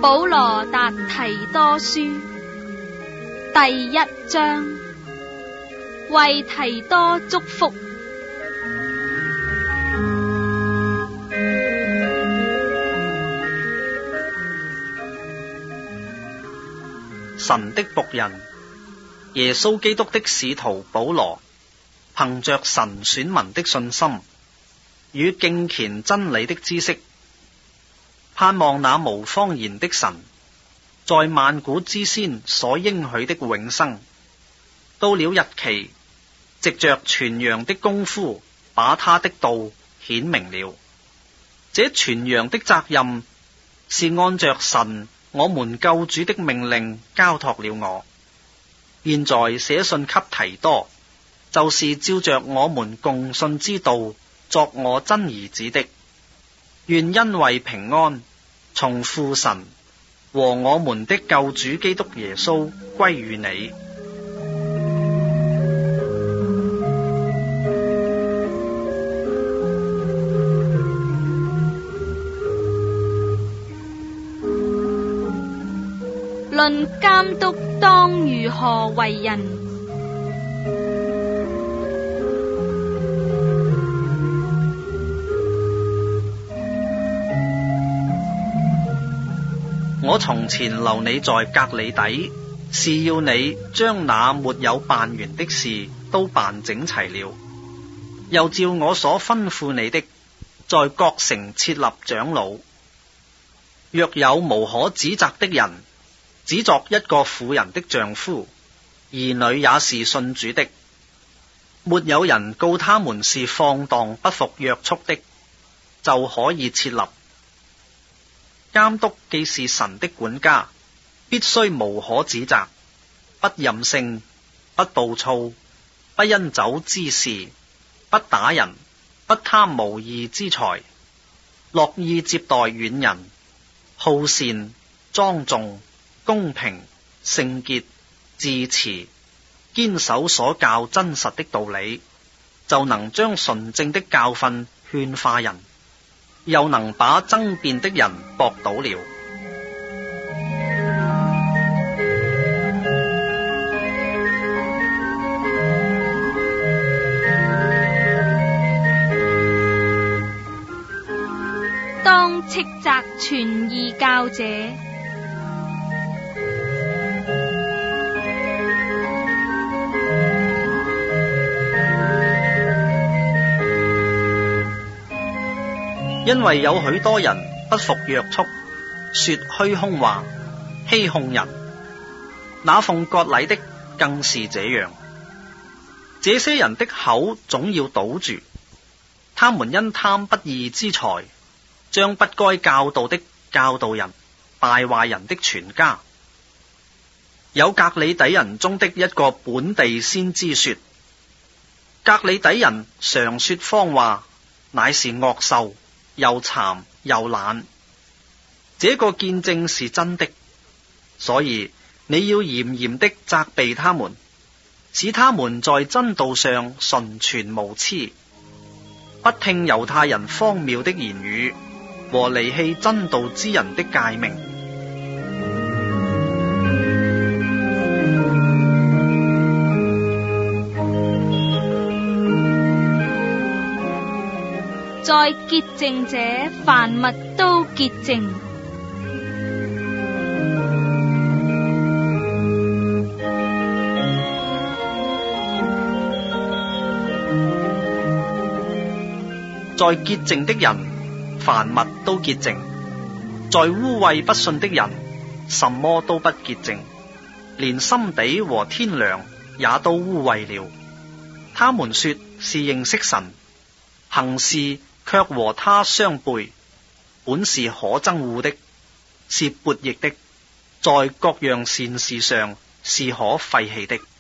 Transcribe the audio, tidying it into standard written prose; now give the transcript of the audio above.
保羅達提多書第1章，為提多祝福。 神的僕人，耶穌基督的使徒保羅，憑着神選民的信心與敬虔真理的知識，盼望那無謊言的神在萬古之先所應許的永生，到了日期，藉着傳揚的功夫，把他的道顯明了。這傳揚的責任是按着神我們救主的命令交託了我。現在寫信給提多，就是照着我們共信之道作我真兒子的。願恩惠平安從父神和我們的救主基督耶穌歸於你。 論監督當如何為人。 我從前留你在革哩底，是要你將那沒有辦完的事都辦整齊了，又照我所吩咐你的，在各城設立長老。若有無可指責的人，只作一個婦人的丈夫，兒女也是信主的，沒有人告他們是放蕩不服約束的，就可以設立。監督既是神的管家，必須無可指責，不任性，不暴躁，不因酒滋事，不打人，不貪無義之財，樂意接待遠人，好善，莊重，公平，聖潔，自持，堅守所教真實的道理，就能將純正的教訓勸化人，又能把爭辯的人駁倒了。 當斥責傳異教者。 因為有許多人不服約束，說虛空話，欺哄人，那奉割禮的更是這樣。這些人的口總要堵住，他們因貪不義之財，將不該教導的教導人，敗壞人的全家。有革哩底人中的一個本地先知說，革哩底人常說謊話，乃是惡獸，又饞又懶。這個見證是真的，所以你要嚴嚴的責備他們，使他們在真道上純全無疵，不聽猶太人荒謬的言語和離棄真道之人的誡命。 在潔淨者，凡物都潔淨。 在潔淨的人，凡物都潔淨；在污穢不信的人，什麼都不潔淨，連心地和天良也都污穢了。他們說是認識神，行事卻和他相背，本是可憎惡的，是悖逆的，在各樣善事上是可廢棄的。